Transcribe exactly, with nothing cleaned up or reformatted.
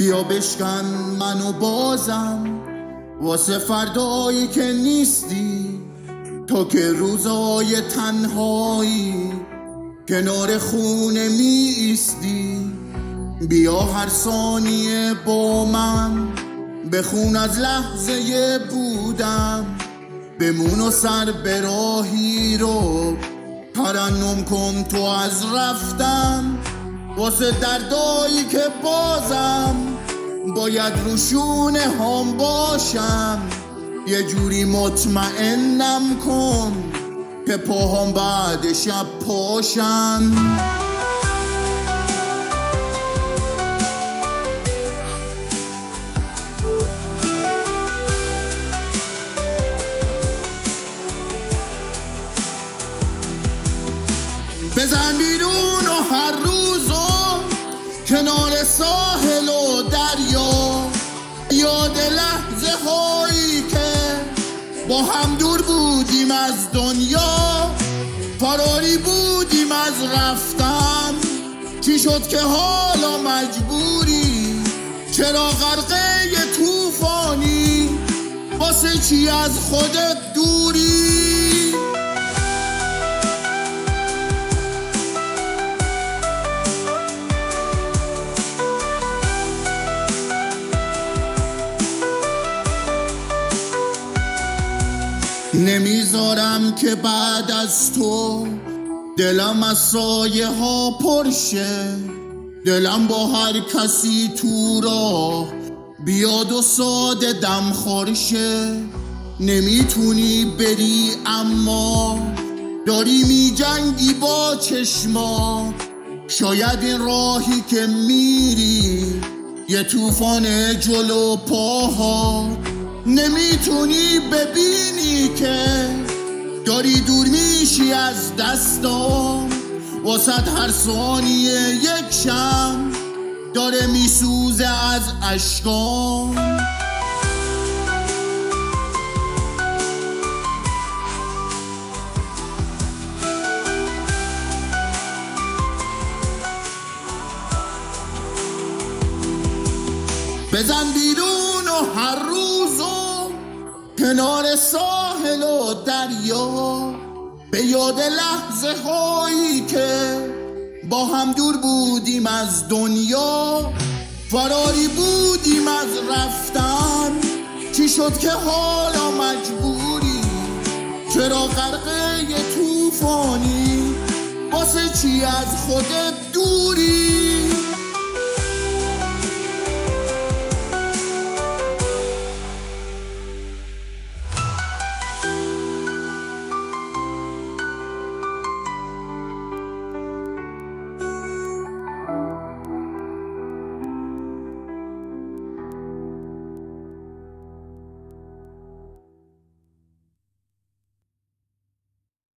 بیا بشکن منو بازم واسه فردایی که نیستی، تا که روزای تنهایی کنار خونه می ایستی. بیا هر ثانیه با من بخون از لحظه بودم، بمون و سر به راهی رو ترنم کن تو از رفتن، واسه دردایی که بازم باید روشونه هم باشم. یه جوری مطمئنم کن که پاهم بعد شب پاشن. بزن بیرون و هر روزو کنار ساحل و دریا، یاد لحظه هایی که با هم دور بودیم از دنیا، فراری بودیم از رفتن. چی شد که حالا مجبوری؟ چرا غرقه طوفانی؟ واسه چی از خودت دوری؟ نمیذارم که بعد از تو دلم از سایه ها پرشه، دلم با هر کسی تو راه بیاد و ساده دم خورشه. نمیتونی بری اما داری میجنگی با چشما، شاید این راهی که میری یه طوفان جلو پاها. نمیتونی ببینی که داری دور میشی از دستام، واسه هر ثانیه یک شم داره میسوزه از اشکام. بزن بیرون و هر روزو کنار ساحل و دریا، به یاد لحظه هایی که با هم دور بودیم از دنیا، فراری بودیم از رفتن. چی شد که حالا مجبوری؟ چرا غرقه طوفانی؟ واسه چی از خودت دوری؟